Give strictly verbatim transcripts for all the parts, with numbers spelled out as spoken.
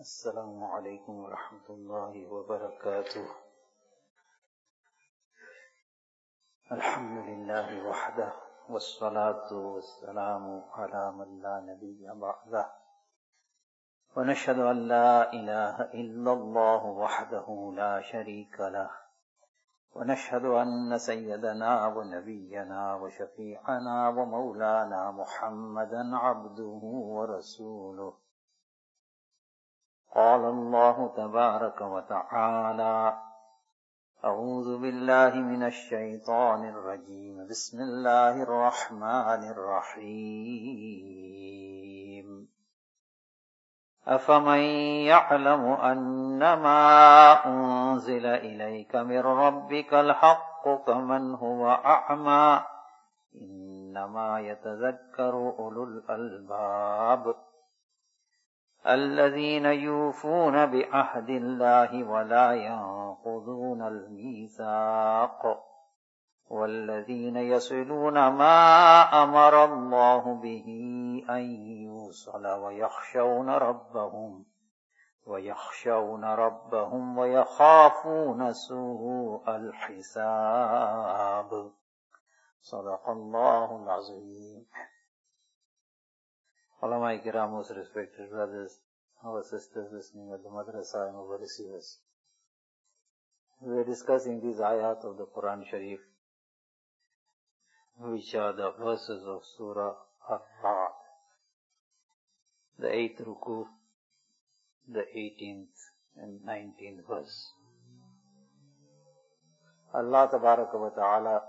السلام عليكم ورحمة الله وبركاته. الحمد لله وحده والصلاة والسلام على من لا نبي بعده، ونشهد أن لا إله إلا الله وحده لا شريك له، ونشهد أن سيدنا ونبينا وشفيعنا ومولانا محمدا عبده ورسوله. قال الله تبارك وتعالى: أعوذ بالله من الشيطان الرجيم، بسم الله الرحمن الرحيم. أفمن يعلم أنما أنزل إليك من ربك الحق كمن هو أعمى إنما يتذكر أولو الألباب الذين يوفون بعهد الله ولا ينقضون الميثاق والذين يصلون ما أمر الله به أن يوصل ويخشون ربهم ويخشون ربهم ويخافون سوء الحساب. صدق الله العظيم. Ulama Ikram, most respected brothers, our sisters listening at the madrasa and our receivers. We are discussing these ayat of the Quran Sharif, which are the verses of Surah Ar-Ra'd, the eighth ruku, the eighteenth and nineteenth verse. Allah Tabaraka wa Ta'ala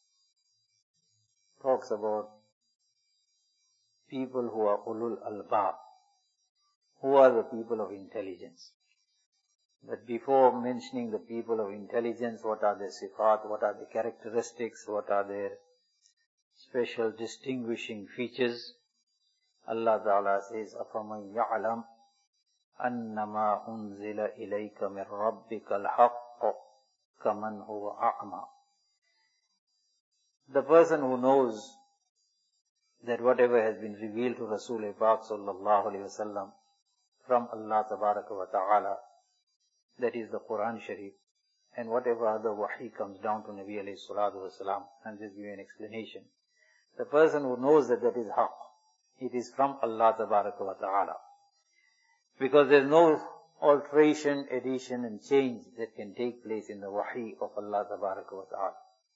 talks about people who are ulul albab, who are the people of intelligence. But before mentioning the people of intelligence, what are their sifat, what are the characteristics, what are their special distinguishing features, Allah Ta'ala says, أَفَمَنْ يَعْلَمْ أَنَّمَا أُنزِلَ إِلَيْكَ مِنْ رَبِّكَ الْحَقُّ كَمَنْ هُوَ أَعْمَى. The person who knows that whatever has been revealed to Rasul Pak sallallahu alayhi wa sallam from Allah Tabaraka wa Ta'ala, that is the Quran Sharif, and whatever other wahi comes down to Nabi alayhi salatu wa salam, and just give you an explanation. The person who knows that that is haqq, it is from Allah Tabaraka wa Ta'ala. Because there is no alteration, addition and change that can take place in the wahi of Allah Tabaraka wa Ta'ala.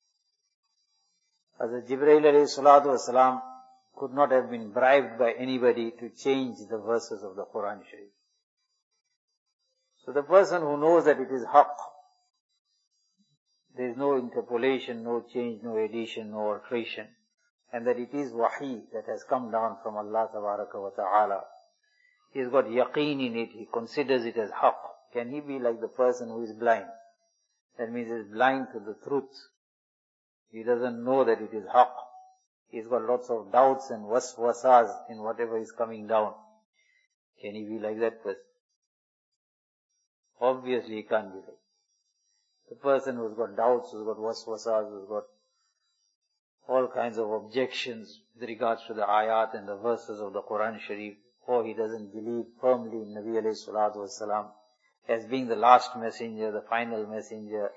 As Jibreel alayhi salatu wa salam could not have been bribed by anybody to change the verses of the Quran Sharif. So the person who knows that it is haqq, there is no interpolation, no change, no addition, no alteration, and that it is wahi that has come down from Allah Tabaraka wa Ta'ala, he has got yaqeen in it, he considers it as haqq. Can he be like the person who is blind? That means he is blind to the truth. He doesn't know that it is haqq. He's got lots of doubts and waswasas in whatever is coming down. Can he be like that person? Obviously he can't be like. The person who's got doubts, who's got waswasas, who's got all kinds of objections with regards to the ayat and the verses of the Quran Sharif, or he doesn't believe firmly in Nabi alayhi salatu wasalam as being the last messenger, the final messenger.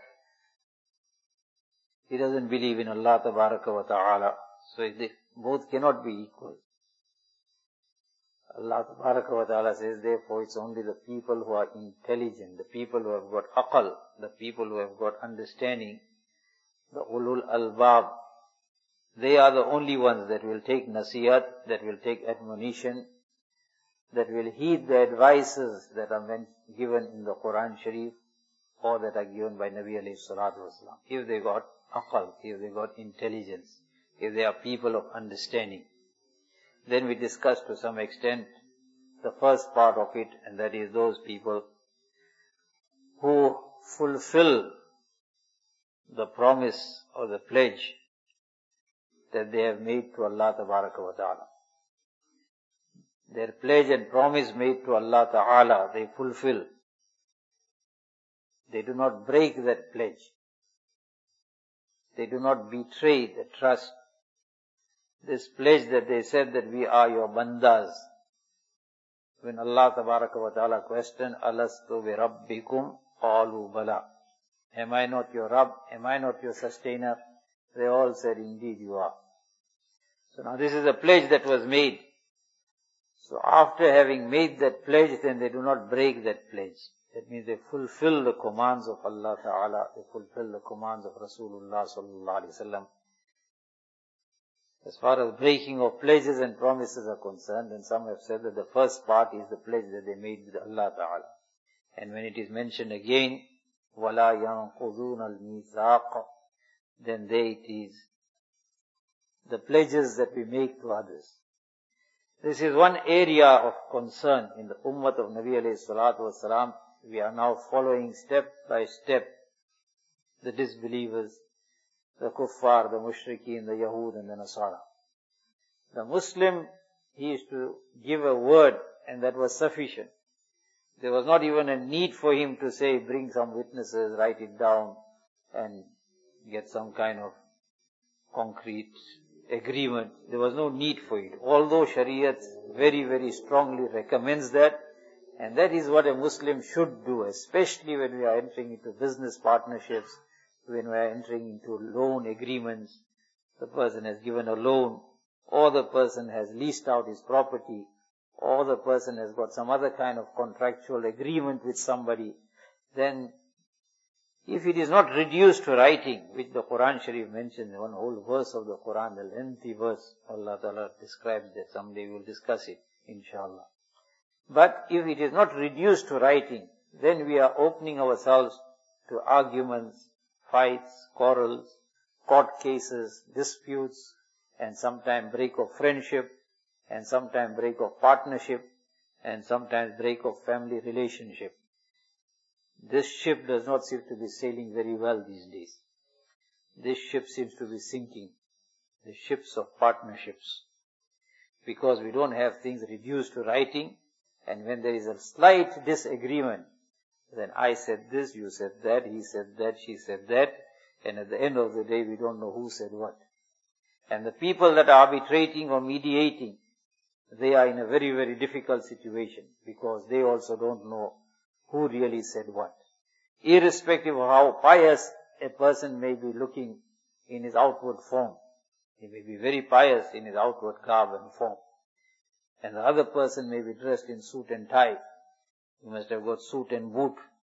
He doesn't believe in Allah Tabaraka wa Ta'ala. So they both cannot be equal. Allah Tabaraka wa Ta'ala says, therefore it's only the people who are intelligent, the people who have got aqal, the people who have got understanding, the ulul albab, they are the only ones that will take nasihat, that will take admonition, that will heed the advices that are meant, given in the Quran Sharif, or that are given by Nabi alayhi salatu wasalam. If they got aqal, if they got intelligence, if they are people of understanding. Then we discussed to some extent the first part of it, and that is those people who fulfill the promise or the pledge that they have made to Allah Tabaraka wa Ta'ala. Their pledge and promise made to Allah Ta'ala, they fulfill. They do not break that pledge. They do not betray the trust. This pledge that they said that we are your bandas, when Allah Tabaraka wa Ta'ala questioned, Alastu bi Rabbikum qalu bala. Am I not your Rabb? Am I not your sustainer? They all said, indeed you are. So now this is a pledge that was made. So after having made that pledge, then they do not break that pledge. That means they fulfill the commands of Allah Ta'ala, they fulfill the commands of Rasulullah Sallallahu Alaihi Wasallam. As far as breaking of pledges and promises are concerned, then some have said that the first part is the pledge that they made with Allah Ta'ala. And when it is mentioned again, وَلَا يَنْقُضُونَ الْمِيثَاقَ, then there it is, the pledges that we make to others. This is one area of concern in the ummah of Nabi alayhi salatu wasalam. We are now following step by step the disbelievers, the kuffar, the mushrikeen, the Yahud and the Nasara. The Muslim, he used to give a word and that was sufficient. There was not even a need for him to say, bring some witnesses, write it down and get some kind of concrete agreement. There was no need for it. Although Shariat very, very strongly recommends that, and that is what a Muslim should do, especially when we are entering into business partnerships, when we are entering into loan agreements. The person has given a loan, or the person has leased out his property, or the person has got some other kind of contractual agreement with somebody, then if it is not reduced to writing, which the Quran Sharif mentions, one whole verse of the Quran, the lengthy verse, Allah Ta'ala describes that, someday we will discuss it, inshallah. But if it is not reduced to writing, then we are opening ourselves to arguments, fights, quarrels, court cases, disputes, and sometimes break of friendship, and sometimes break of partnership, and sometimes break of family relationship. This ship does not seem to be sailing very well these days. This ship seems to be sinking. The ships of partnerships. Because we don't have things reduced to writing, and when there is a slight disagreement, then I said this, you said that, he said that, she said that, and at the end of the day we don't know who said what. And the people that are arbitrating or mediating, they are in a very, very difficult situation, because they also don't know who really said what. Irrespective of how pious a person may be looking in his outward form, he may be very pious in his outward garb and form, and the other person may be dressed in suit and tie. He must have got suit and boot,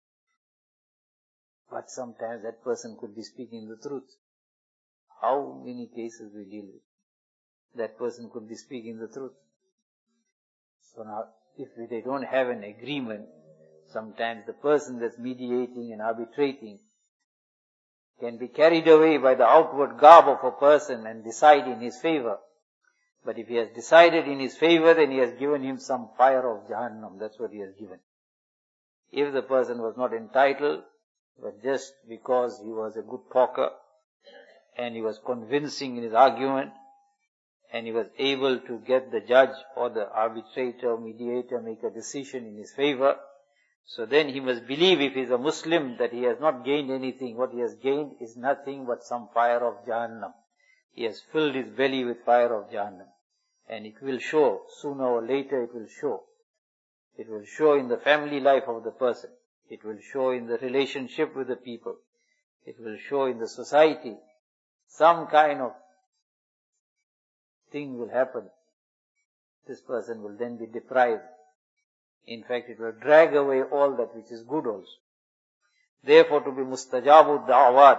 but sometimes that person could be speaking the truth. How many cases we deal with? That person could be speaking the truth. So now, if they don't have an agreement, sometimes the person that's mediating and arbitrating can be carried away by the outward garb of a person and decide in his favor. But if he has decided in his favor, then he has given him some fire of Jahannam. That's what he has given. If the person was not entitled, but just because he was a good talker, and he was convincing in his argument, and he was able to get the judge or the arbitrator or mediator make a decision in his favor, so then he must believe, if he is a Muslim, that he has not gained anything. What he has gained is nothing but some fire of Jahannam. He has filled his belly with fire of Jahannam. And it will show, sooner or later it will show. It will show in the family life of the person. It will show in the relationship with the people. It will show in the society. Some kind of thing will happen. This person will then be deprived. In fact, it will drag away all that which is good also. Therefore, to be mustajabu da'wat,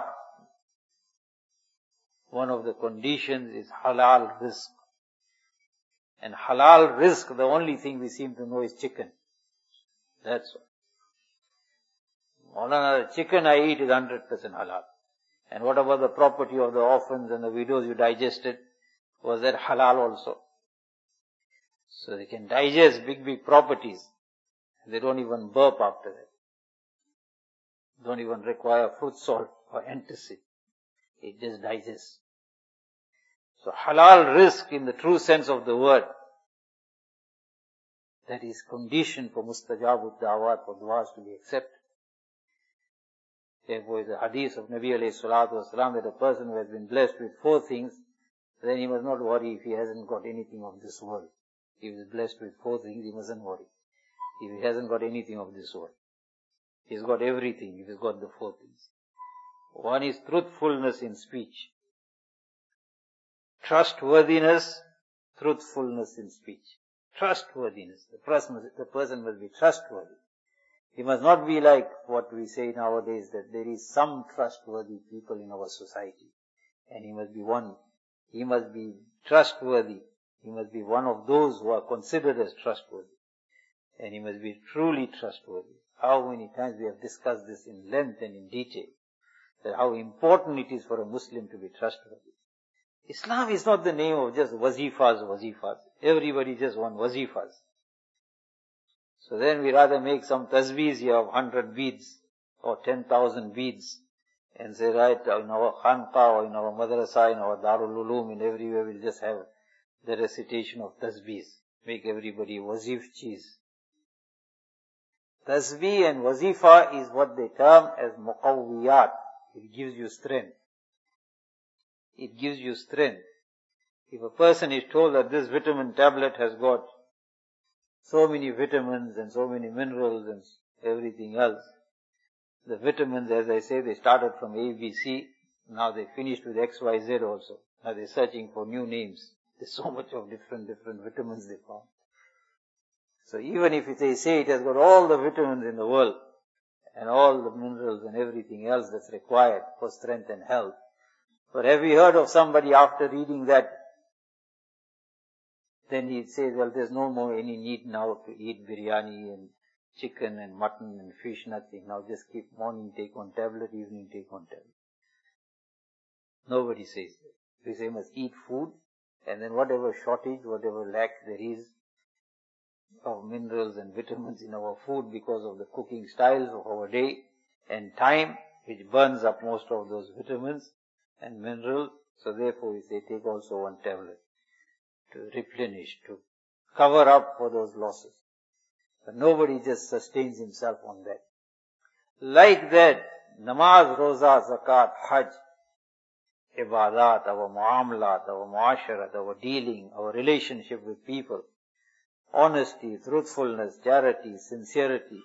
one of the conditions is halal rizq. And halal rizq, the only thing we seem to know is chicken. That's all. Another chicken I eat is one hundred percent halal. And what about the property of the orphans and the widows you digested? Was that halal also? So they can digest big, big properties. They don't even burp after that. Don't even require food salt or antacid. It just digests. So halal rizq in the true sense of the word, that is condition for mustajabu da'wat, for du'as to be accepted. Therefore is the hadith of Nabi alayhi salatu wasalam that a person who has been blessed with four things, then he must not worry if he hasn't got anything of this world. If he is blessed with four things, he mustn't worry. if he hasn't got anything of this world. He's got everything if he's got the four things. One is truthfulness in speech. Trustworthiness, truthfulness in speech. Trustworthiness. The person, the person must be trustworthy. He must not be like what we say nowadays, that there is some trustworthy people in our society. And he must be one. He must be trustworthy. He must be one of those who are considered as trustworthy. And he must be truly trustworthy. How many times we have discussed this in length and in detail, that how important it is for a Muslim to be trustworthy. Islam is not the name of just wazifas, wazifas. Everybody just wants wazifas. So then we rather make some tasbeehs here of hundred beads or ten thousand beads and say, right, in our khanqa or in our madrasa, in our darul ulum, in everywhere we'll just have the recitation of tasbeehs. Make everybody wazif cheese. Tasbih and wazifa is what they term as muqawwiyat. It gives you strength. It gives you strength. If a person is told that this vitamin tablet has got so many vitamins and so many minerals and everything else, the vitamins, as I say, they started from A, B, C, now they finished with X, Y, Z also. Now they're searching for new names. There's so much of different, different vitamins they found. So even if they say it has got all the vitamins in the world, and all the minerals and everything else that's required for strength and health, but have you heard of somebody after reading that, then he says, well, there's no more any need now to eat biryani and chicken and mutton and fish, nothing. Now just keep morning take one tablet, evening take one tablet. Nobody says that. We say must eat food, and then whatever shortage, whatever lack there is of minerals and vitamins in our food because of the cooking styles of our day and time, which burns up most of those vitamins and minerals. So therefore we say take also one tablet to replenish, to cover up for those losses. But nobody just sustains himself on that. Like that, namaz, roza, zakat, hajj, ibadat, our muamalat, our muasharat, our dealing, our relationship with people, honesty, truthfulness, charity, sincerity,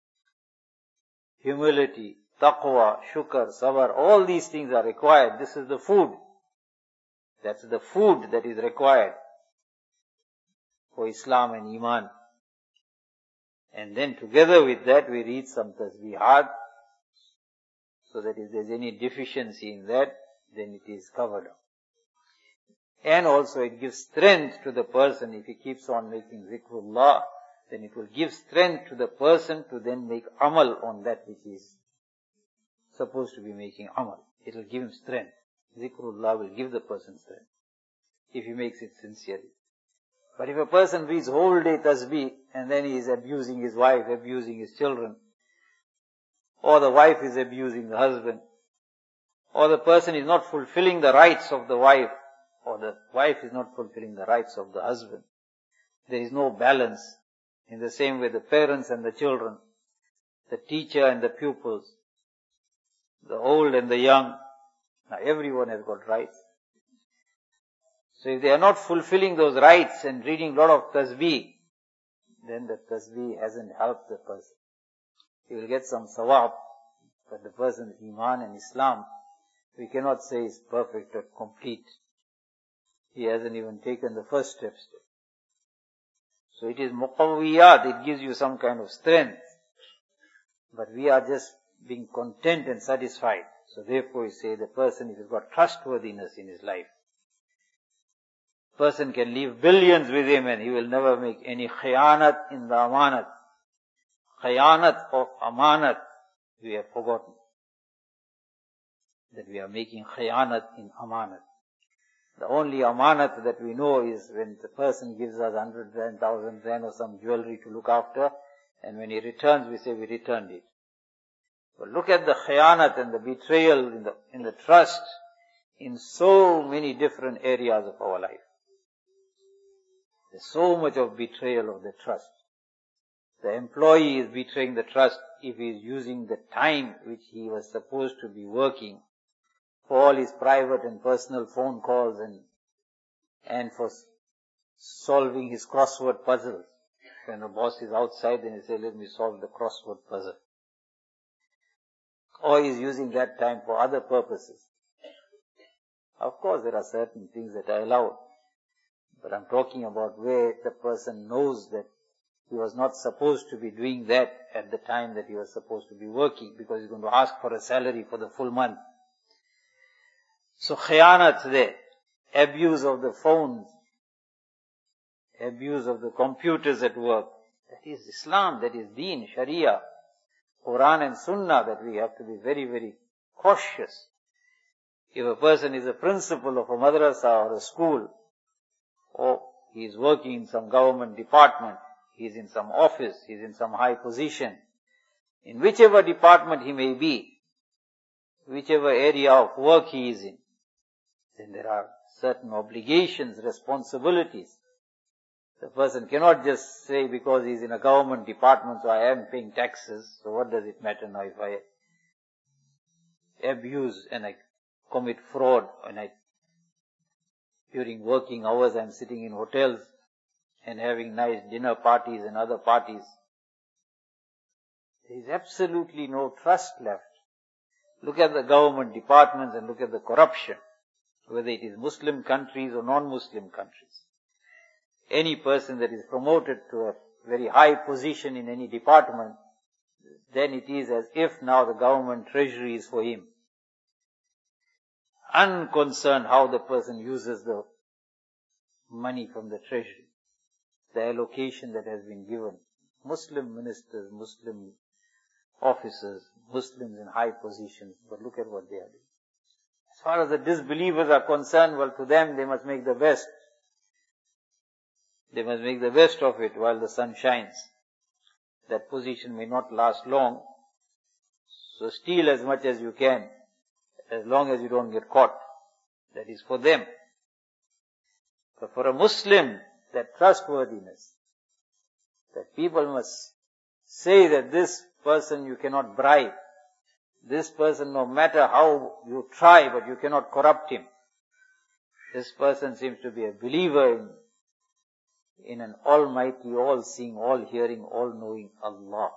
humility, taqwa, shukr, sabr, all these things are required. This is the food. That's the food that is required for Islam and Iman. And then together with that we read some tasbihat, so that if there's any deficiency in that, then it is covered up. And also it gives strength to the person. If he keeps on making zikrullah, then it will give strength to the person to then make amal on that which he is supposed to be making amal. It will give him strength. Zikrullah will give the person strength, if he makes it sincerely. But if a person reads whole day tasbih, and then he is abusing his wife, abusing his children, or the wife is abusing the husband, or the person is not fulfilling the rights of the wife, or the wife is not fulfilling the rights of the husband, there is no balance. In the same way, the parents and the children, the teacher and the pupils, the old and the young, now everyone has got rights. So if they are not fulfilling those rights and reading a lot of tasbih, then the tasbih hasn't helped the person. He will get some sawab, but the person's iman and Islam, we cannot say is perfect or complete. He hasn't even taken the first steps. So it is muqawwiyat, it gives you some kind of strength. But we are just being content and satisfied. So therefore we say the person, if he's got trustworthiness in his life, person can leave billions with him and he will never make any khiyanat in the amanat. Khiyanat of amanat, we have forgotten. That we are making khiyanat in amanat. The only amanat that we know is when the person gives us hundred rand, thousand rand or some jewelry to look after, and when he returns we say we returned it. But look at the khiyanat and the betrayal in the, in the trust in so many different areas of our life. There's so much of betrayal of the trust. The employee is betraying the trust if he is using the time which he was supposed to be working for all his private and personal phone calls and, and for solving his crossword puzzles. When the boss is outside, then he says, let me solve the crossword puzzle. Or he is using that time for other purposes. Of course, there are certain things that are allowed. But I'm talking about where the person knows that he was not supposed to be doing that at the time that he was supposed to be working, because he's going to ask for a salary for the full month. So khiyanat there, abuse of the phones, abuse of the computers at work. That is Islam, that is Deen, Sharia, Quran and Sunnah, that we have to be very, very cautious. If a person is a principal of a madrasa or a school, or he is working in some government department, he is in some office, he is in some high position, in whichever department he may be, whichever area of work he is in, then there are certain obligations, responsibilities. The person cannot just say because he is in a government department, so I am paying taxes, so what does it matter now if I abuse and I commit fraud and I, during working hours I am sitting in hotels and having nice dinner parties and other parties. There is absolutely no trust left. Look at the government departments and look at the corruption, whether it is Muslim countries or non-Muslim countries. Any person that is promoted to a very high position in any department, then it is as if now the government treasury is for him. Unconcerned how the person uses the money from the treasury, the allocation that has been given. Muslim ministers, Muslim officers, Muslims in high positions, but look at what they are doing. As far as the disbelievers are concerned, well, to them they must make the best. They must make the best of it while the sun shines. That position may not last long, so steal as much as you can, as long as you don't get caught. That is for them. But for a Muslim, that trustworthiness, that people must say that this person you cannot bribe, this person no matter how you try, but you cannot corrupt him. This person seems to be a believer in, in an almighty, all-seeing, all-hearing, all-knowing Allah.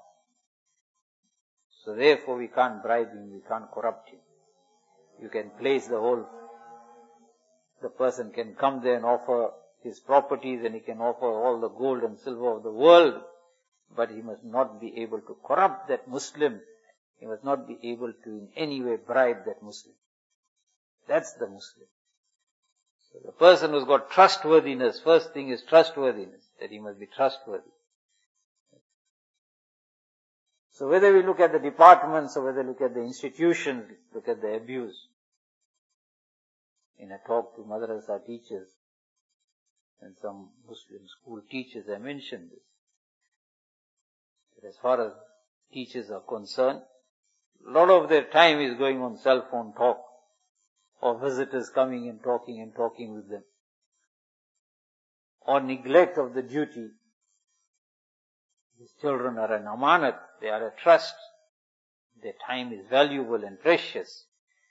So therefore we can't bribe him, we can't corrupt him. You can place the whole, the person can come there and offer his properties and he can offer all the gold and silver of the world, but he must not be able to corrupt that Muslim. He must not be able to in any way bribe that Muslim. That's the Muslim. So the person who's got trustworthiness, first thing is trustworthiness, that he must be trustworthy. So whether we look at the departments or whether we look at the institutions, look at the abuse. In a talk to madrasa teachers and some Muslim school teachers, I mentioned this. That as far as teachers are concerned, a lot of their time is going on cell phone talk, or visitors coming and talking and talking with them, or neglect of the duty. These children are an amanat, they are a trust. Their time is valuable and precious.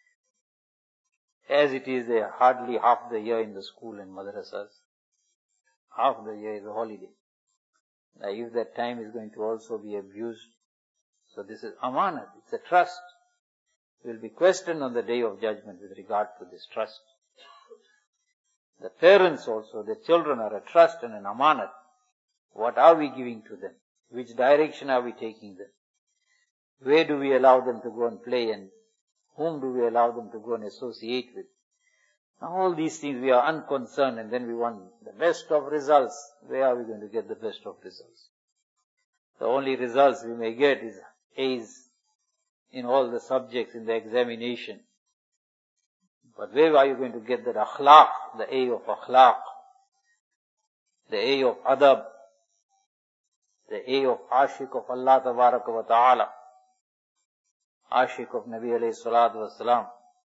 As it is, they are hardly half the year in the school and madrasas. Half the year is a holiday. Now if that time is going to also be abused, so this is amanat, it's a trust. It will be questioned on the day of judgment with regard to this trust. The parents also, the children are a trust and an amanat. What are we giving to them? Which direction are we taking them? Where do we allow them to go and play, and whom do we allow them to go and associate with? Now all these things we are unconcerned, and then we want the best of results. Where are we going to get the best of results? The only results we may get is A's in all the subjects in the examination. But where are you going to get that akhlaq, the A of akhlaq, the A of adab, the A of ashik of Allah tabaraka wa ta'ala, ashik of Nabi alayhi salatu wa salam,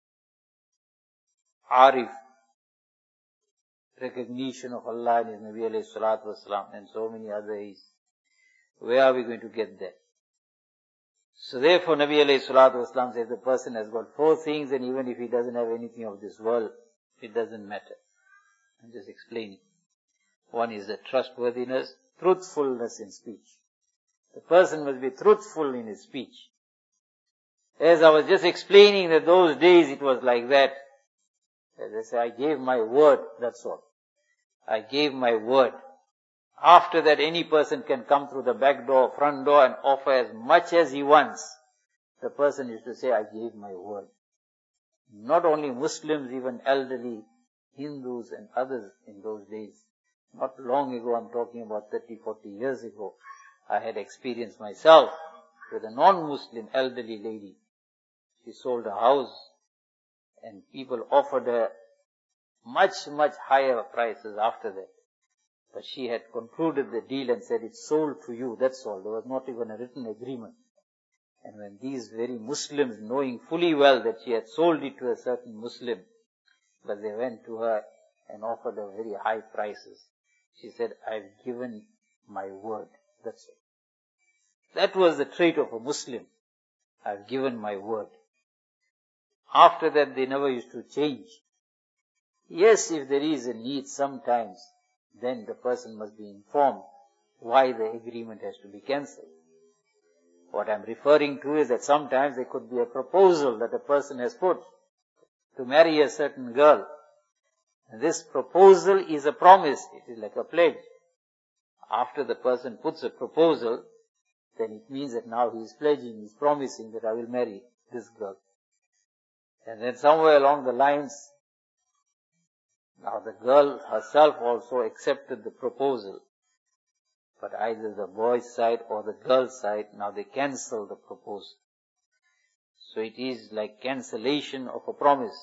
arif, recognition of Allah and His Nabi alayhi salatu wa salam, and so many other A's. Where are we going to get that? So therefore Nabi alayhi salatu wa salam says the person has got four things, and even if he doesn't have anything of this world, it doesn't matter. I'm just explaining. One is the trustworthiness, truthfulness in speech. The person must be truthful in his speech. As I was just explaining that those days it was like that. As I say, I gave my word, that's all. I gave my word. After that, any person can come through the back door, front door and offer as much as he wants. The person used to say, I gave my word. Not only Muslims, even elderly Hindus and others in those days. Not long ago, I'm talking about thirty, forty years ago, I had experienced myself with a non-Muslim elderly lady. She sold a house and people offered her much, much higher prices after that. But she had concluded the deal and said, it's sold to you, that's all. There was not even a written agreement. And when these very Muslims, knowing fully well that she had sold it to a certain Muslim, but they went to her and offered her very high prices, she said, I've given my word, that's all. That was the trait of a Muslim. I've given my word. After that, they never used to change. Yes, if there is a need sometimes, then the person must be informed why the agreement has to be cancelled. What I'm referring to is that sometimes there could be a proposal that a person has put to marry a certain girl. And this proposal is a promise. It is like a pledge. After the person puts a proposal, then it means that now he is pledging, he is promising that I will marry this girl. And then somewhere along the lines, now the girl herself also accepted the proposal. But either the boy's side or the girl's side, now they cancel the proposal. So it is like cancellation of a promise.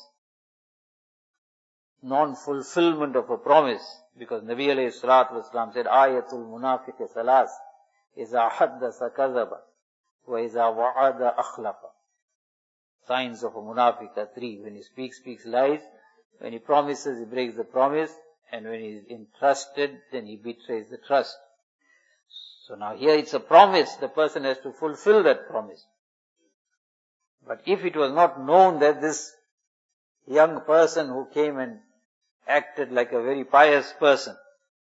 Non-fulfillment of a promise. Because Nabi alayhi salatu wasalam said, Ayatul munafiq salas, iza haddasa kadhaba, wa iza wa'ada akhlafa. Signs of a munafiq are three. When he speaks, speaks lies. When he promises, he breaks the promise. And when he is entrusted, then he betrays the trust. So now here it's a promise. The person has to fulfill that promise. But if it was not known that this young person who came and acted like a very pious person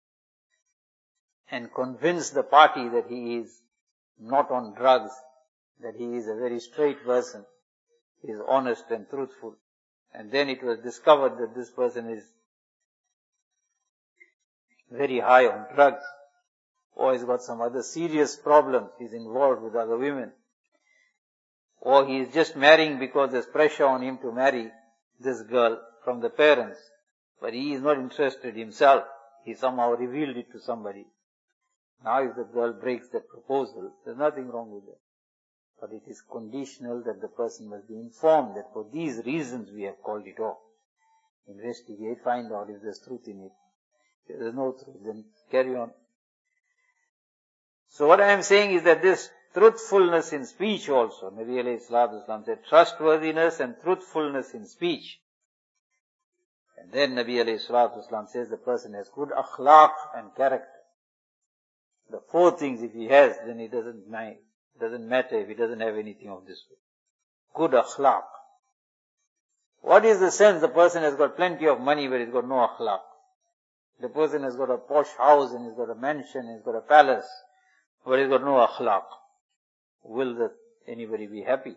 and convinced the party that he is not on drugs, that he is a very straight person, he is honest and truthful, and then it was discovered that this person is very high on drugs, or he's got some other serious problems, he's involved with other women, or he is just marrying because there's pressure on him to marry this girl from the parents, but he is not interested himself, he somehow revealed it to somebody. Now if the girl breaks that proposal, there's nothing wrong with that. But it is conditional that the person must be informed that for these reasons we have called it off. Investigate, find out if there's truth in it. If there's no truth, then carry on. So what I am saying is that this truthfulness in speech also, Nabi alayhi salatu wasalam said, trustworthiness and truthfulness in speech. And then Nabi alayhi salatu wasalam says the person has good akhlaq and character. The four things if he has, then it doesn't mind. Doesn't matter if he doesn't have anything of this way. Good akhlaq. What is the sense? The person has got plenty of money but he's got no akhlaq. The person has got a posh house and he's got a mansion and he's got a palace but he's got no akhlaq. Will the, anybody be happy?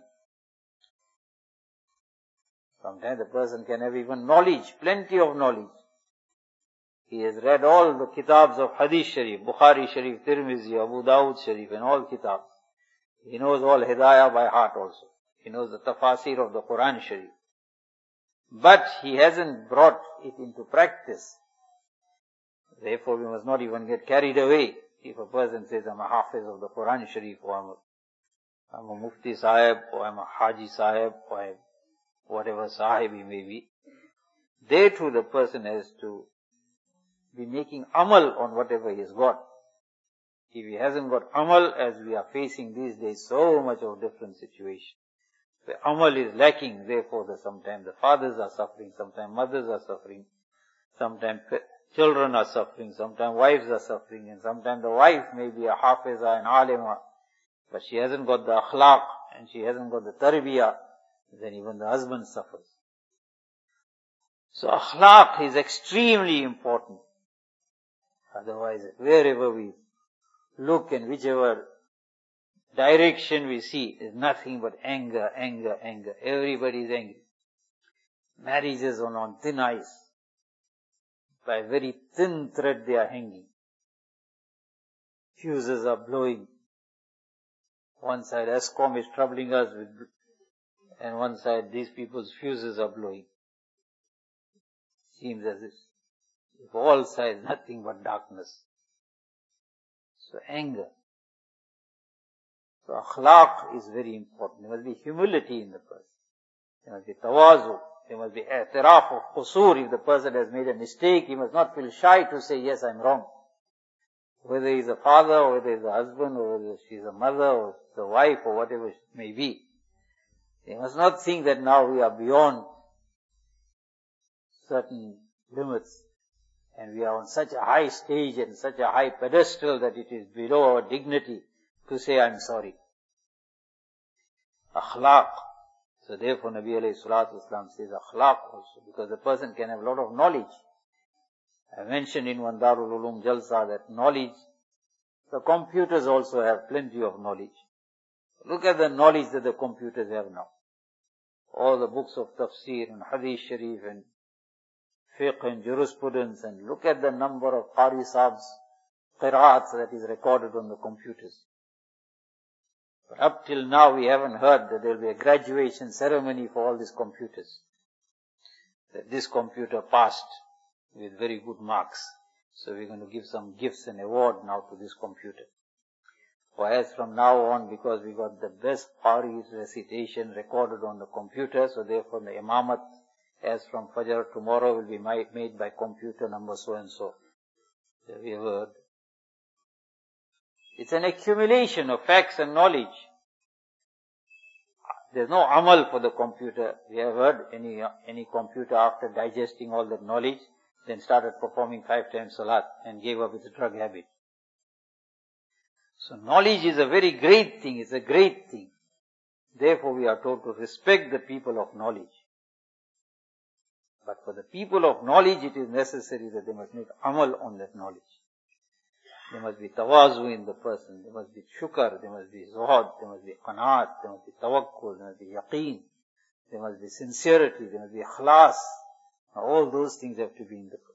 Sometimes the person can have even knowledge, plenty of knowledge. He has read all the kitabs of Hadith Sharif, Bukhari Sharif, Tirmizi, Abu Dawud Sharif and all kitabs. He knows all Hidayah by heart also. He knows the tafasir of the Quran Sharif. But he hasn't brought it into practice. Therefore we must not even get carried away. If a person says, I'm a Hafiz of the Quran Sharif, or I'm a, I'm a Mufti Sahib, or I'm a Haji Sahib, or I'm whatever Sahib he may be, there too the person has to be making amal on whatever he has got. If he hasn't got amal, as we are facing these days, so much of different situation. The amal is lacking, therefore the, sometimes the fathers are suffering, sometimes mothers are suffering, sometimes children are suffering, sometimes wives are suffering, and sometimes the wife may be a hafiza and alima, but she hasn't got the akhlaq, and she hasn't got the tarbiyah, then even the husband suffers. So akhlaq is extremely important. Otherwise, wherever we look and whichever direction we see is nothing but anger, anger, anger. Everybody is angry. Marriages are on thin ice. By a very thin thread they are hanging. Fuses are blowing. One side ESCOM is troubling us with, and one side these people's fuses are blowing. Seems as if, if all sides nothing but darkness. So anger. So akhlaq is very important. There must be humility in the person. There must be tawazu. There must be i'tiraf of qusur. If the person has made a mistake, he must not feel shy to say, yes, I'm wrong. Whether he's a father, or whether he's a husband, or whether she's a mother, or the wife, or whatever it may be. They must not think that now we are beyond certain limits, and we are on such a high stage and such a high pedestal that it is below our dignity to say, I'm sorry. Akhlaq. So therefore Nabi alayhi salatu wasalam says akhlaq also, because the person can have a lot of knowledge. I mentioned in one Darul Ulum Jalsa that knowledge, the computers also have plenty of knowledge. Look at the knowledge that the computers have now. All the books of tafsir and hadith sharif and fiqh and jurisprudence, and look at the number of Qari Saab's qira'ats that is recorded on the computers. But up till now we haven't heard that there will be a graduation ceremony for all these computers. That this computer passed with very good marks. So we're going to give some gifts and award now to this computer. For as from now on, because we got the best Qari's recitation recorded on the computer, so therefore the imamat as from Fajr tomorrow will be made by computer number so and so. Have you heard? It's an accumulation of facts and knowledge. There's no amal for the computer. We have heard any, any computer after digesting all that knowledge, then started performing five times salat and gave up its drug habit. So knowledge is a very great thing. It's a great thing. Therefore we are told to respect the people of knowledge. But for the people of knowledge, it is necessary that they must make amal on that knowledge. There must be tawazu in the person. There must be shukr. There must be zuhud. There must be qanaat. There must be tawakkul. There must be yaqeen. There must be sincerity. There must be ikhlas. All those things have to be in the person.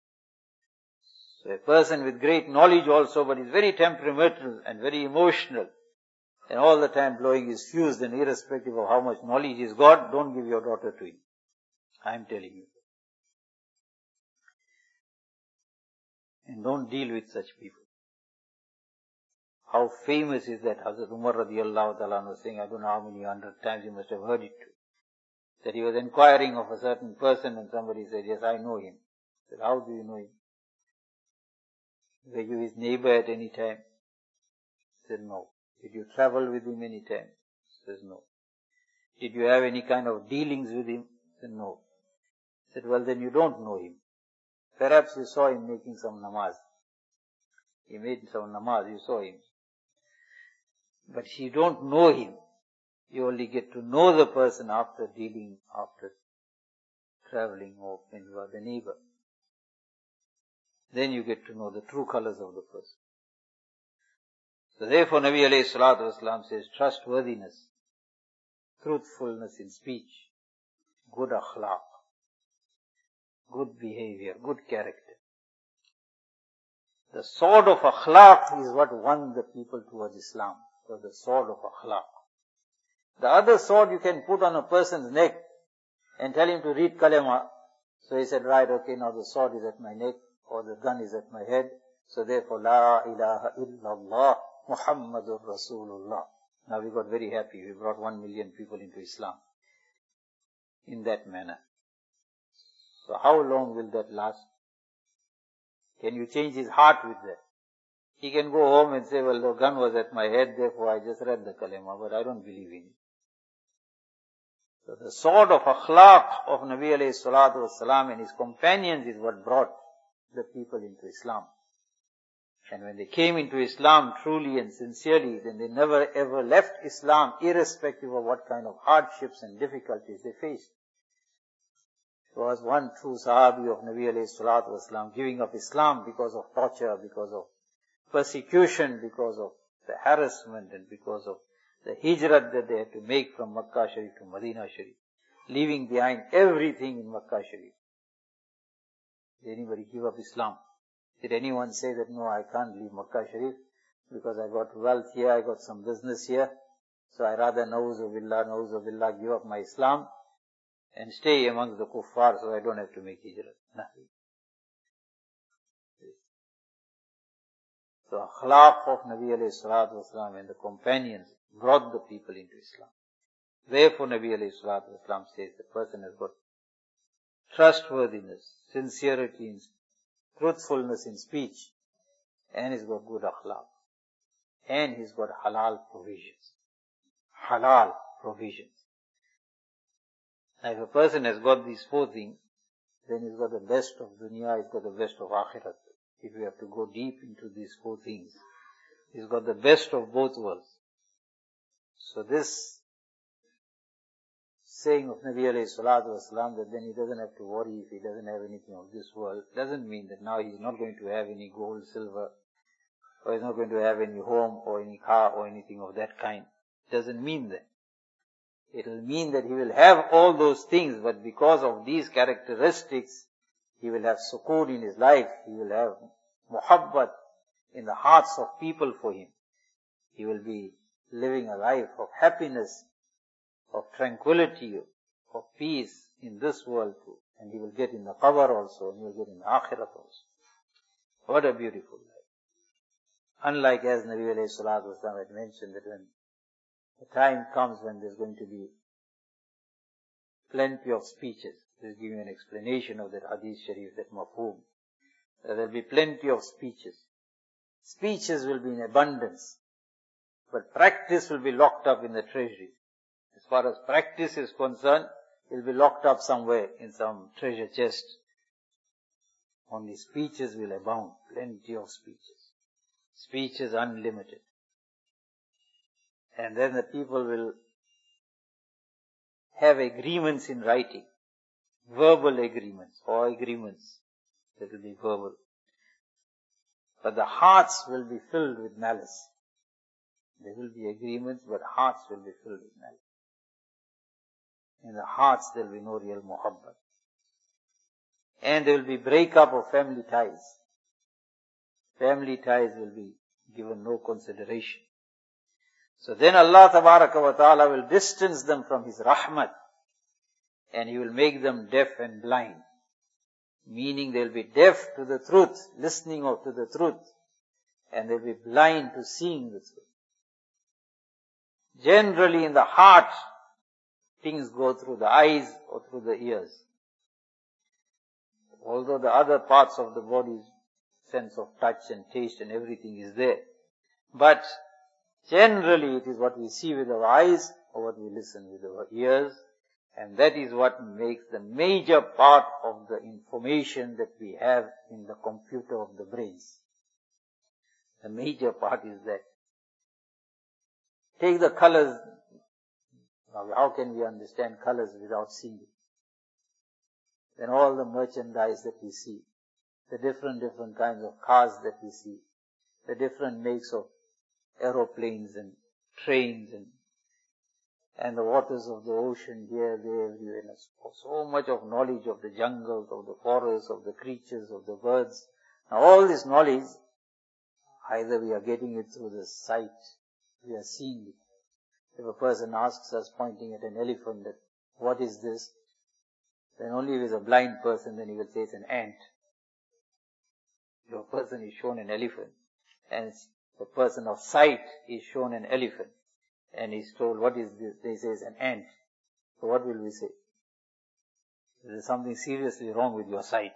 So a person with great knowledge also, but is very temperamental and very emotional, and all the time blowing his fuse, then irrespective of how much knowledge he's got, don't give your daughter to him. I'm telling you. And don't deal with such people. How famous is that Hazrat Umar radiallahu ta'ala was saying, I don't know how many hundred times you must have heard it too. That he was inquiring of a certain person and somebody said, yes, I know him. He said, how do you know him? Were you his neighbor at any time? He said, no. Did you travel with him any time? He says, no. Did you have any kind of dealings with him? He said, no. He said, well then you don't know him. Perhaps you saw him making some namaz. He made some namaz, you saw him. But you don't know him. You only get to know the person after dealing, after traveling, or when you are the neighbor. Then you get to know the true colors of the person. So therefore Nabi alayhi salatu wasalam says trustworthiness, truthfulness in speech, good akhlaq, good behavior, good character. The sword of akhlaq is what won the people towards Islam. So the sword of akhlaq. The other sword you can put on a person's neck and tell him to read kalima. So he said, right, okay, now the sword is at my neck, or the gun is at my head. So therefore, La ilaha illallah Muhammadur Rasulullah. Now we got very happy. We brought one million people into Islam. In that manner. So how long will that last? Can you change his heart with that? He can go home and say, well, the gun was at my head, therefore I just read the kalima, but I don't believe in it. So the sword of akhlaq of Nabi alayhi salatu wasalam and his companions is what brought the people into Islam. And when they came into Islam truly and sincerely, then they never ever left Islam irrespective of what kind of hardships and difficulties they faced. There was one true Sahabi of Nabi alayhi salatu wasalam giving up Islam because of torture, because of persecution, because of the harassment, and because of the hijrat that they had to make from Makkah Sharif to Medina Sharif, leaving behind everything in Makkah Sharif. Did anybody give up Islam? Did anyone say that, no, I can't leave Makkah Sharif because I got wealth here, I got some business here, so I rather, na'uzubillah, na'uzubillah, give up my Islam and stay amongst the kuffar so I don't have to make hijrat? Nothing. So akhlaq of Nabi alayhi salatu wasalam and the companions brought the people into Islam. Therefore Nabi alayhi salatu wasalam says the person has got trustworthiness, sincerity, in truthfulness in speech, and he's got good akhlaq. And he's got halal provisions. Halal provisions. Now if a person has got these four things, then he's got the best of dunya, he's got the best of akhirat. If we have to go deep into these four things, he's got the best of both worlds. So this saying of Nabi alayhi salatu wasalam, that then he doesn't have to worry if he doesn't have anything of this world, doesn't mean that now he's not going to have any gold, silver, or he's not going to have any home or any car or anything of that kind. Doesn't mean that. It will mean that he will have all those things, but because of these characteristics, he will have sukoon in his life, he will have muhabbat in the hearts of people for him. He will be living a life of happiness, of tranquility, of peace in this world too. And he will get in the qabr also, and he will get in the akhirat also. What a beautiful life. Unlike as Nabi alayhi salatu wasallam had mentioned, that when the time comes when there's going to be plenty of speeches. Just give you an explanation of that hadith sharif, that mafhum. There will be plenty of speeches. Speeches will be in abundance, but practice will be locked up in the treasury. As far as practice is concerned, it will be locked up somewhere in some treasure chest. Only speeches will abound, plenty of speeches. Speeches unlimited. And then the people will have agreements in writing, verbal agreements or agreements that will be verbal. But the hearts will be filled with malice. There will be agreements, but hearts will be filled with malice. In the hearts there will be no real muhabbat. And there will be breakup of family ties. Family ties will be given no consideration. So then Allah Tabaraka wa Ta'ala will distance them from His rahmat, and He will make them deaf and blind. Meaning they will be deaf to the truth, listening to the truth, and they will be blind to seeing the truth. Generally in the heart, things go through the eyes or through the ears. Although the other parts of the body's sense of touch and taste and everything is there. But generally it is what we see with our eyes or what we listen with our ears. And that is what makes the major part of the information that we have in the computer of the brains. The major part is that. Take the colors. Now, how can we understand colors without seeing it? Then all the merchandise that we see, the different, different kinds of cars that we see, the different makes of aeroplanes and trains and and the waters of the ocean here, there, everywhere. So much of knowledge of the jungles, of the forests, of the creatures, of the birds. Now all this knowledge, either we are getting it through the sight, we are seeing it. If a person asks us, pointing at an elephant, that what is this? Then only if he's a blind person, then he will say it's an ant. If a person is shown an elephant, and the person of sight is shown an elephant, and he's told, what is this? They say it's an ant. So what will we say? There is something seriously wrong with your sight.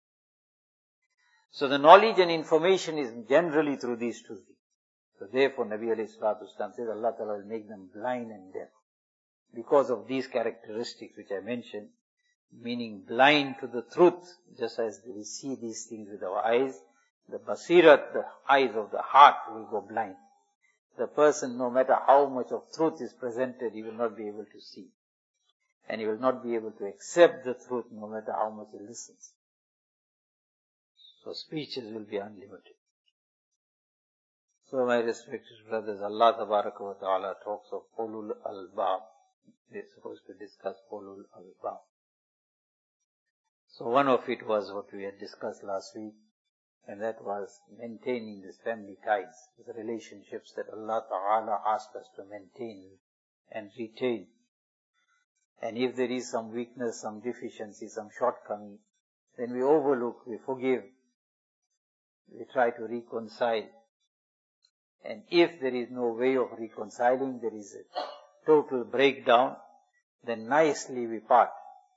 So the knowledge and information is generally through these two things. So therefore Nabi alayhi salatu wasalam says Allah Ta'ala will make them blind and deaf. Because of these characteristics which I mentioned, meaning blind to the truth, just as we see these things with our eyes, the basirat, the eyes of the heart will go blind. The person, no matter how much of truth is presented, he will not be able to see. And he will not be able to accept the truth no matter how much he listens. So speeches will be unlimited. So my respected brothers, Allah Tabaraka wa Ta'ala talks of Ulul Albab. We're supposed to discuss Ulul Albab. So one of it was what we had discussed last week, and that was maintaining these family ties, the relationships that Allah Ta'ala asked us to maintain and retain. And if there is some weakness, some deficiency, some shortcoming, then we overlook, we forgive, we try to reconcile. And if there is no way of reconciling, there is a total breakdown, then nicely we part.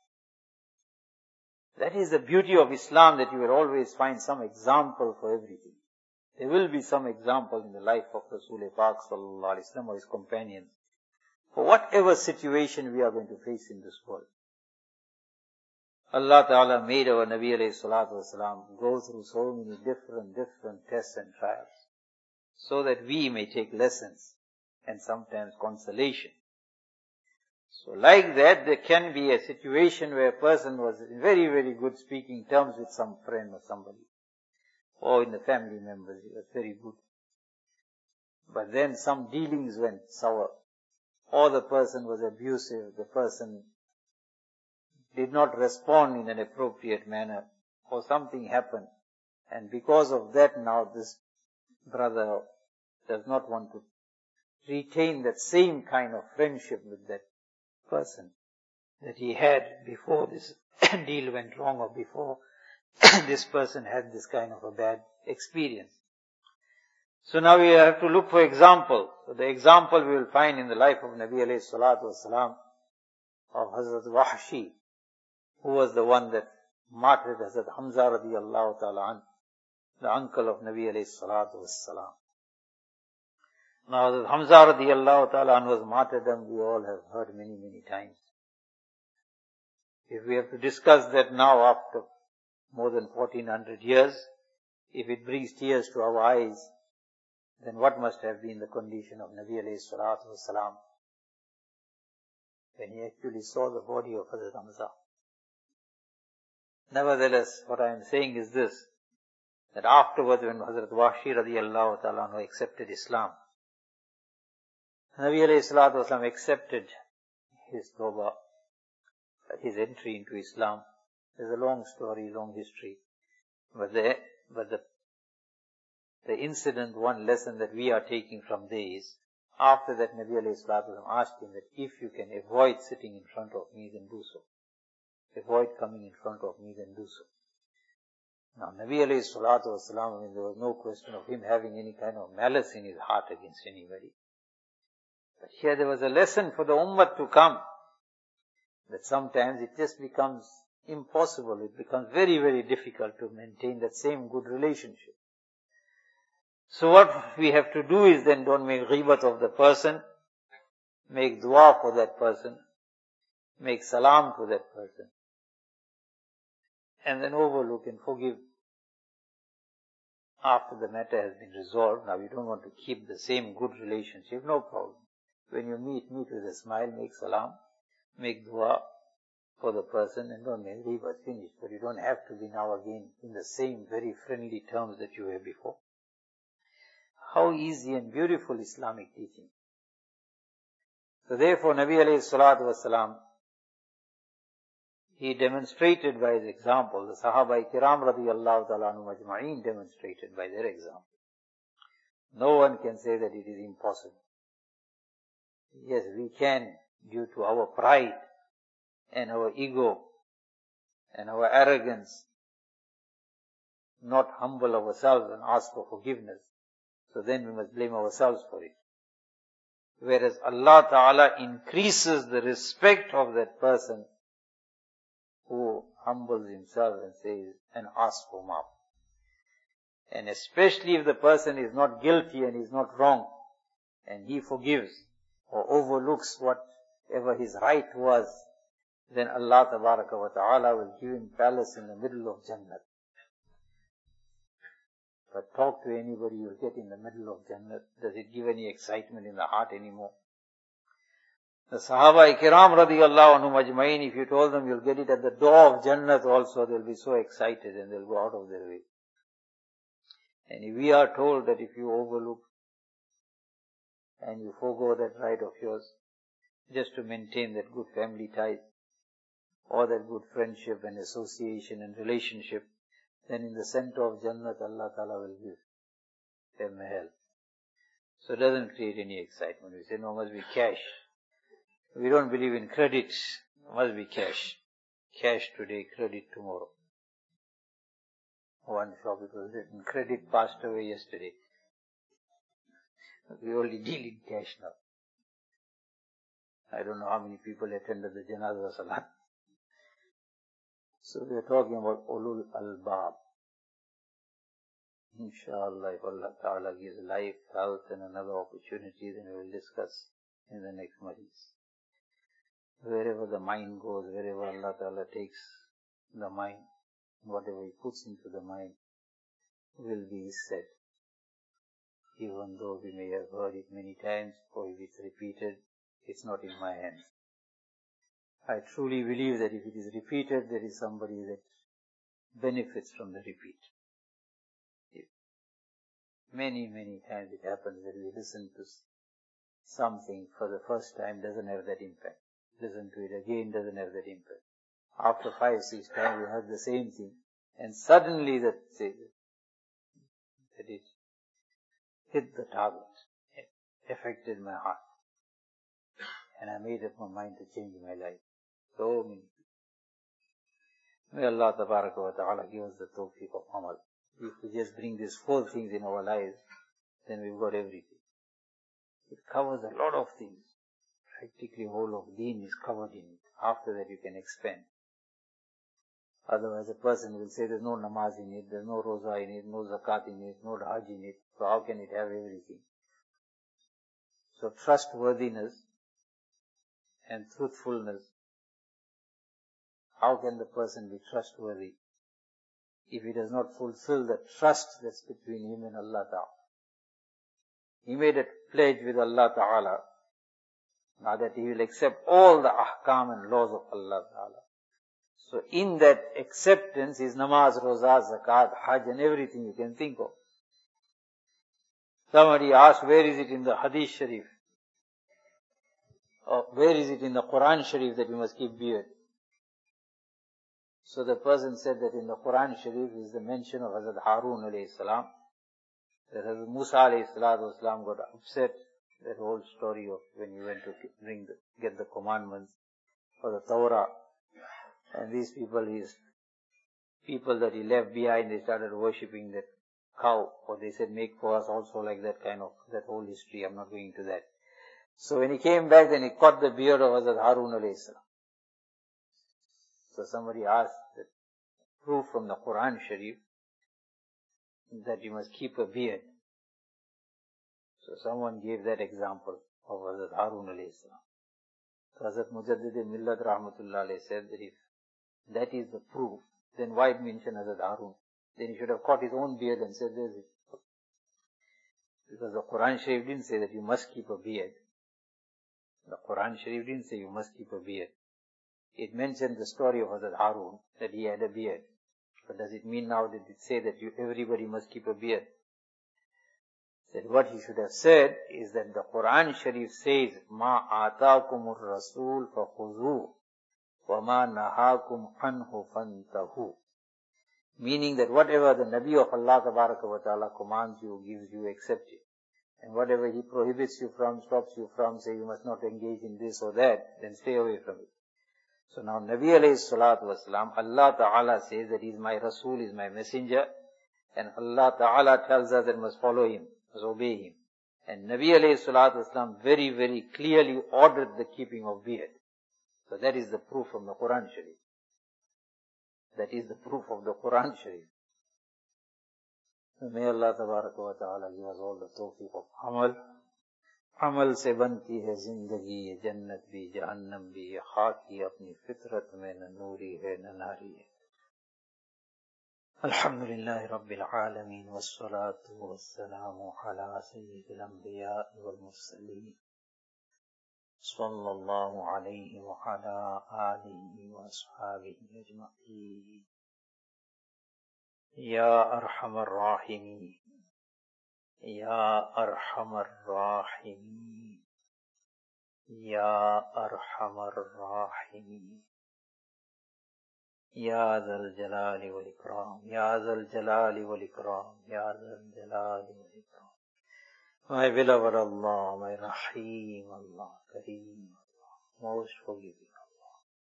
That is the beauty of Islam, that you will always find some example for everything. There will be some example in the life of Rasul Pak Sallallahu Alaihi Wasallam or his companions for whatever situation we are going to face in this world. Allah Ta'ala made our Nabi alayhi salatu wasalam go through so many different, different tests and trials, so that we may take lessons and sometimes consolation. So like that, there can be a situation where a person was in very, very good speaking terms with some friend or somebody, or in the family members, he was very good. But then some dealings went sour, or the person was abusive, the person did not respond in an appropriate manner, or something happened. And because of that, now this brother does not want to retain that same kind of friendship with that person that he had before this deal went wrong, or before this person had this kind of a bad experience. So now we have to look for example. So the example we will find in the life of Nabi alayhi salatu wasalam of Hazrat Wahshi, who was the one that martyred Hazrat Hamza radiyallahu ta'ala an, the uncle of Nabi alayhi salatu wasalam. Now Hazrat Hamza radiyallahu ta'ala an was martyrdom, we all have heard many, many times. If we have to discuss that now after more than fourteen hundred years, if it brings tears to our eyes, then what must have been the condition of Nabi alayhi salatu wasalam when he actually saw the body of Hazrat Hamza? Nevertheless, what I am saying is this, that afterwards when Hazrat Wahshi radiyallahu ta'ala anhu accepted Islam, Nabi alayhi salatu wasalam accepted his tawbah, his entry into Islam. There's a long story, long history. But the, but the, the incident, one lesson that we are taking from there is, after that Nabi alayhi salatu wasalam asked him that if you can avoid sitting in front of me, then do so. Avoid coming in front of me, then do so. Now Nabi alayhi salatu wasalam, I mean, there was no question of him having any kind of malice in his heart against anybody. But here there was a lesson for the ummah to come, that sometimes it just becomes impossible, it becomes very, very difficult to maintain that same good relationship. So what we have to do is then don't make ghibat of the person, make dua for that person, make salam to that person, and then overlook and forgive after the matter has been resolved. Now we don't want to keep the same good relationship, no problem. When you meet, meet with a smile, make salam, make dua for the person, and don't make ghibat, finish. But you don't have to be now again in the same very friendly terms that you were before. How easy and beautiful Islamic teaching. So therefore Nabi alayhi salatu wasalam, he demonstrated by his example, the Sahaba Kiram radiyallahu ta'ala anhum ajma'een demonstrated by their example. No one can say that it is impossible. Yes, we can, due to our pride and our ego and our arrogance, not humble ourselves and ask for forgiveness. So then we must blame ourselves for it. Whereas Allah Ta'ala increases the respect of that person who humbles himself and says, and asks for maaf. And especially if the person is not guilty and is not wrong, and he forgives or overlooks whatever his right was, then Allah Tabaraka wa Ta'ala will give him palace in the middle of Jannah. But talk to anybody, you'll get in the middle of Jannah. Does it give any excitement in the heart anymore? The Sahaba Kiram radiyallahu anhum ajma'in, if you told them you'll get it at the door of Jannah also, they'll be so excited and they'll go out of their way. And if we are told that if you overlook and you forego that right of yours just to maintain that good family ties or that good friendship and association and relationship, then in the center of Jannat, Allah Ta'ala will give a mahal. So it doesn't create any excitement. We say, no, must be cash. We don't believe in credit. Must be cash. Cash today, credit tomorrow. One shop it was written, credit passed away yesterday. We only deal in cash now. I don't know how many people attended the Janazah Salat. So we are talking about Ulul Albab. Inshallah, if Allah Ta'ala gives life, health and another opportunity, then we will discuss in the next majlis. Wherever the mind goes, wherever Allah Ta'ala takes the mind, whatever He puts into the mind will be said. Even though we may have heard it many times, or if it's repeated, it's not in my hands. I truly believe that if it is repeated, there is somebody that benefits from the repeat. If many, many times it happens that we listen to something for the first time, doesn't have that impact. Listen to it again, doesn't have that impact. After five, six times, we heard the same thing, and suddenly that, that it hit the target, it affected my heart. And I made up my mind to change my life. So many. May Allah Tabaraka wa Ta'ala give us the tawfiq of amal. If we just bring these four things in our lives, then we've got everything. It covers a lot of things. Practically whole of deen is covered in it. After that you can expand. Otherwise a person will say there's no namaz in it, there's no roza in it, no zakat in it, no hajj in it. So how can it have everything? So trustworthiness and truthfulness. How can the person be trustworthy if he does not fulfill the trust that's between him and Allah Ta'ala? He made a pledge with Allah Ta'ala, now that he will accept all the ahkam and laws of Allah Ta'ala. So in that acceptance is namaz, roza, zakat, hajj and everything you can think of. Somebody asked, where is it in the Hadith Sharif? Or where is it in the Quran Sharif that you must keep beard? So the person said that in the Quran Sharif is the mention of Hazrat Harun alayhi salam, that Hazrat Musa alayhi salatu wasalam got upset, that whole story of when he went to bring the, get the commandments for the Torah, and these people, his people that he left behind, they started worshipping that cow, or they said make for us also like that kind of, that whole history, I'm not going into that. So when he came back, then he caught the beard of Hazrat Harun alayhi salam. So somebody asked that proof from the Quran Sharif that you must keep a beard. So someone gave that example of Hazrat Harun alayhi salam. So Hazrat Mujaddid Millat Rahmatullah alayhi said that if that is the proof, then why mention Hazrat Harun? Then he should have caught his own beard and said there's it. Because the Quran Sharif didn't say that you must keep a beard. The Quran Sharif didn't say you must keep a beard. It mentioned the story of Hazrat Harun, that he had a beard. But does it mean now that it say that you, everybody must keep a beard? That what he should have said is that the Quran Sharif says, Ma ataakumur rasul fakhuzuhu wa ma nahakum anhu fantahu. Meaning that whatever the Nabi of Allah Tabaraka wa Ta'ala commands you, gives you, accept it. And whatever he prohibits you from, stops you from, say you must not engage in this or that, then stay away from it. So now Nabi alayhi salatu wasalam, Allah Ta'ala says that he is my Rasul, he is my messenger, and Allah Ta'ala tells us that we must follow him, must obey him. And Nabi alayhi salatu wasalam very, very clearly ordered the keeping of beard. So that is the proof from the Quran Sharif. That is the proof of the Quran Sharif. So may Allah Tabaraka wa Ta'ala give us all the tawfiq of amal. अमल से बनती है जिंदगी, ये जन्नत भी जहन्नम भी, ये खाक ही अपनी फितरत में न नूरी है न नारी है. अल्हम्दुलिल्लाह रब्बिल आलमीन वस्सलातु वस्सलामु अला सय्यिदिल अंबिया वल मुरसलीन सल्लल्लाहु अलैहि व अला आलिहि व अस्हाबिहि अजमईन. या अरहमर राहिमीन, Ya Arhamar Rahimeen, Ya Arhamar Rahimeen, Ya Zal Jalali wal Ikram, Ya Zal Jalali wal Ikram, Ya Zal Jalali wal Ikram. My beloved Allah, my Rahim Allah, Kareem Allah, most forgiving Allah.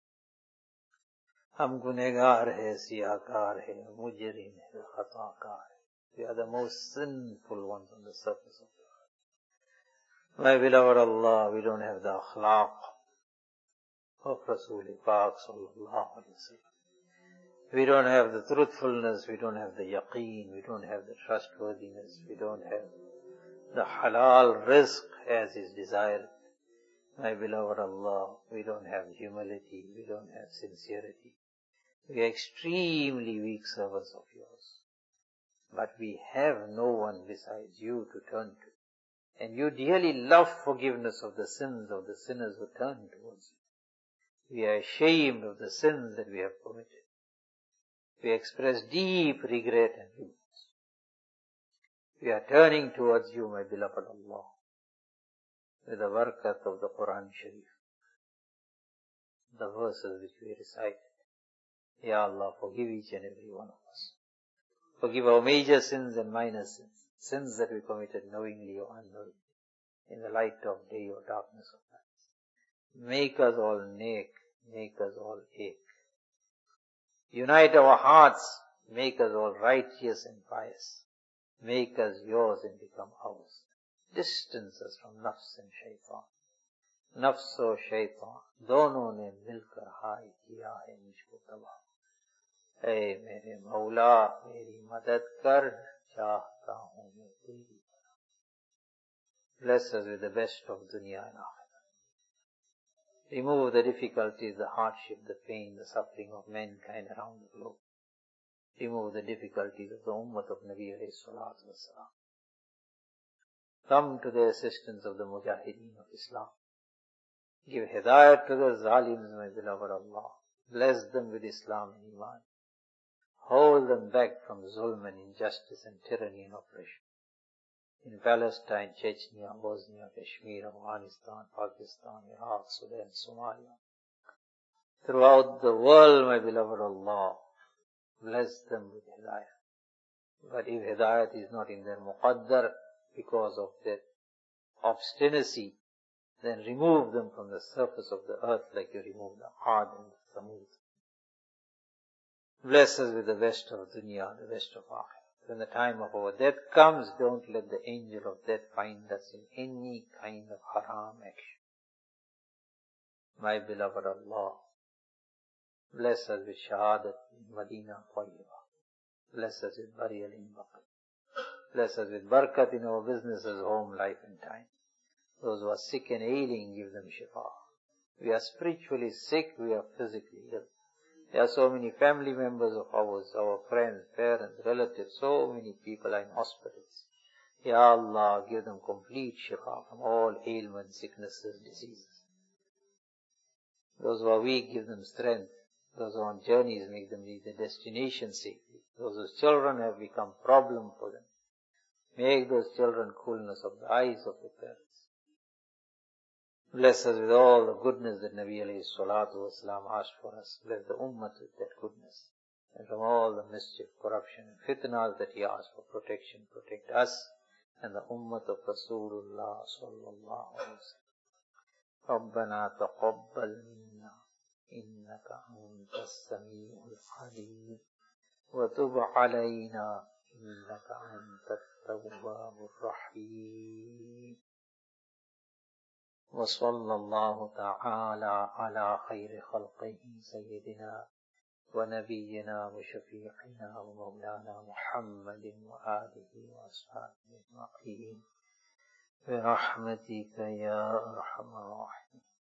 हम गुनहगार है, सियाहकार है, मुजरिम है, खताकार है. We are the most sinful ones on the surface of the earth. My beloved Allah, we don't have the akhlaq of Rasul Pak sallallahu alayhi wa sallam. We don't have the truthfulness, we don't have the yaqeen, we don't have the trustworthiness, we don't have the halal rizq as is desired. My beloved Allah, we don't have humility, we don't have sincerity. We are extremely weak servants of yours. But we have no one besides you to turn to. And you dearly love forgiveness of the sins of the sinners who turn towards you. We are ashamed of the sins that we have committed. We express deep regret and remorse. We are turning towards you, my beloved Allah, with the barakat of the Quran Sharif, the verses which we recite. Ya Allah, forgive each and every one of us. Forgive our major sins and minor sins, sins that we committed knowingly or unknowingly, in the light of day or darkness of night. Make us all neck, make us all ache. Unite our hearts, make us all righteous and pious. Make us yours and become ours. Distance us from nafs and shaitan. Nafs और shaitan, दोनों ने मिलकर हाय किया है मुझको तबाह. ऐ मेरे मौला, मेरी मदद कर, चाहता हूँ मैं तेरी. Bless us with the best of dunya and akhirah. Remove the difficulties, the hardship, the pain, the suffering of mankind around the globe. Remove the difficulties of the ummah of Nabi alayhi salatu wasalam. Come to the assistance of the mujahideen of Islam. Give hidayat to the zalims, my beloved Allah. Bless them with Islam and Iman. Hold them back from zulm and injustice and tyranny and oppression. In Palestine, Chechnya, Bosnia, Kashmir, Afghanistan, Pakistan, Iraq, Sudan, Somalia. Throughout the world, my beloved Allah, bless them with hidayah. But if hidayat is not in their muqaddar because of their obstinacy, then remove them from the surface of the earth like you remove the Aad and the Thamud. Bless us with the best of dunya, the best of akhirah. When the time of our death comes, don't let the angel of death find us in any kind of haram action. My beloved Allah, bless us with shahadat in Madinah Tayyibah. Bless us with burial in Baqi. Bless us with barakat in our businesses, home, life and time. Those who are sick and ailing, give them shifa. We are spiritually sick, we are physically ill. There are so many family members of ours, our friends, parents, relatives, so many people are in hospitals. Ya Allah, give them complete shifa from all ailments, sicknesses, diseases. Those who are weak, give them strength. Those who are on journeys, make them reach their destination safely. Those whose children have become problem for them, make those children coolness of the eyes of the parents. Bless us with all the goodness that Nabi alayhi salatu wasalam asked for us. Bless the ummah with that goodness. And from all the mischief, corruption and fitnas that he asked for protection, protect us and the ummah of Rasulullah sallallahu alayhi wa sallam. رَبَّنَا تَقَبَّلْ مِنَّا إِنَّكَ أَنْتَ السَّمِيعُ الْعَلِيمُ وَتُبْ عَلَيْنَا إِنَّكَ أَنْتَ التَّوَّابُ الرَّحِيمُ. وصلى الله تعالى على خير خلقه سيدنا ونبينا وشفيعنا ومولانا محمد وآله وأصحابه أجمعين برحمتك يا أرحم الراحمين.